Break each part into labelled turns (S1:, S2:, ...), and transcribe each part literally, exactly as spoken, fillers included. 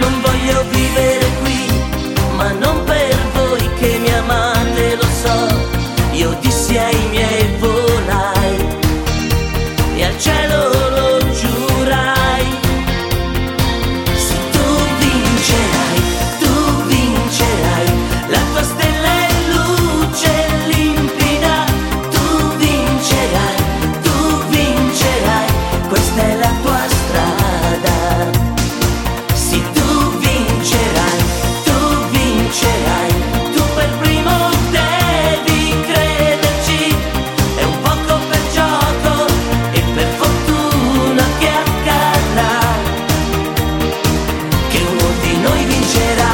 S1: Non voglio vivere qui, ma non per voi che mi amate, lo so. Io dissi ai miei volai e al cielo lo giurai. Se tu vincerai, tu vincerai, la tua stella è luce limpida. Tu vincerai, tu vincerai, questa è la tua strada. Se tu vincerai, tu vincerai, tu per primo devi crederci. È un poco per gioco e per fortuna che accadrà che uno di noi vincerà.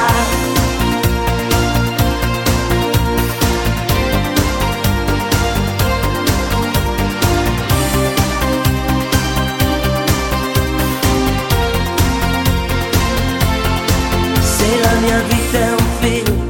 S1: Se la mia vita è un film